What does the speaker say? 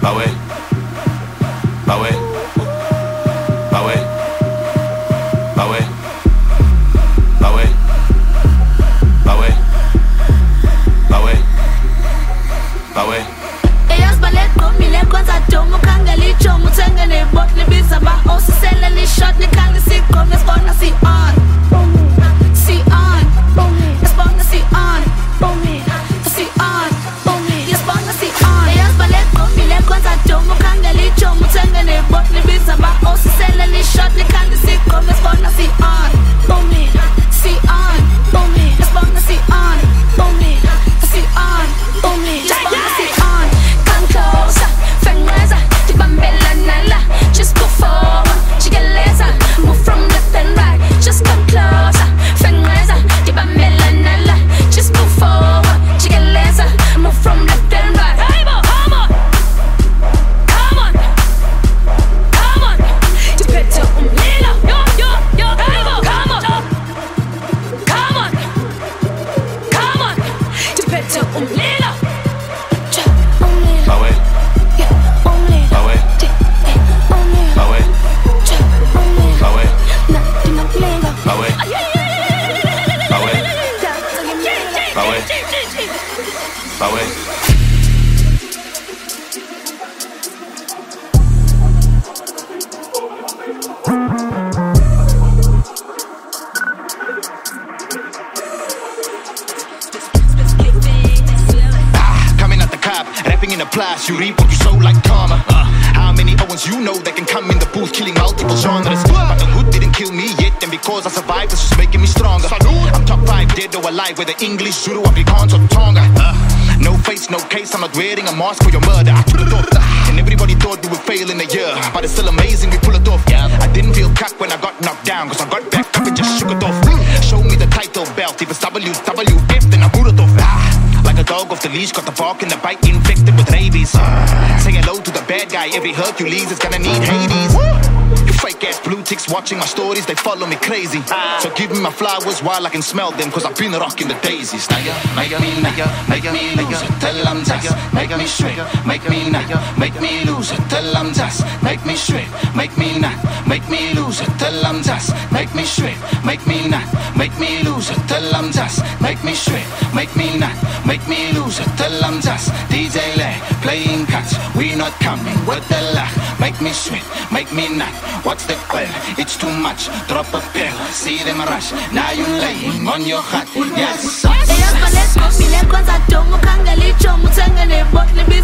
Bawe, bawe, bawe, bawe, bawe, bawe, bawe, bawe. Eyas ballet komile kwanza domo kangali chomu tengene bot ni biza ba osisele ni shot ni kangi si kom respond si on. See on, respond see on, see on, respond see on. Eyas ballet komile kwanza domo kangali chomu tengene bot ni biza ba osisele ni shot ni kangi si kom respond see on. See on, respond see on, see on, respond see on. Come closer, fengaza, di bambella nala. Just go forward, chigaleza, move from left and right. Just come closer, fengaza, di bambella nala. Just move forward, chigaleza, move from left and right. Hey, bo, come on, come on, come on. You better umlila, yo, hey, bo, come on, come on, come on. You better umlila. Bawe, bawe, bawe, bawe, bawe, bawe, bawe, bawe. Coming out the cop, rapping in the place, you reap what you sow like karma. How many Owens you know that can come in the booth, killing multiple genres? But the hood didn't kill me yet, and because I survived, it's just making me stronger. I'm top 5 dead or alive, whether English, Zulu, Afrikaans or Tonga. No face, no case, I'm not wearing a mask for your murder. I pull it off, and everybody thought we would fail in a year, but it's still amazing we pull it off. I didn't feel cocked when I got knocked down, cause I got back up and just shook it off. Show me the title belt, if it's WWF, then I boot it off. Like a dog off the leash, got the bark and the bite infected with rabies. Say hello to the bad guy, every Hercules is gonna need Hades. You fake ass blue ticks watching my stories, they follow me crazy. So give me my flowers while I can smell them, cause I've been rocking the daisies. Make me lose it till I'm dust. Make me straight, make me not, make me lose it till I'm dust. Make me straight, make me not, make me lose it till I'm dust. Make me straight, make me not, make me lose it till I'm dust. Make me straight, make me not, make me lose it till I'm dust. DJ Lag, playing cuts, we not coming with the laugh. Make me straight, make me not. What's the quell? It's too much. Drop a pill, see them rush. Now you laying on your heart. Yes. Eyas ballet komile kwanza domo kangali chomu tengene bot ni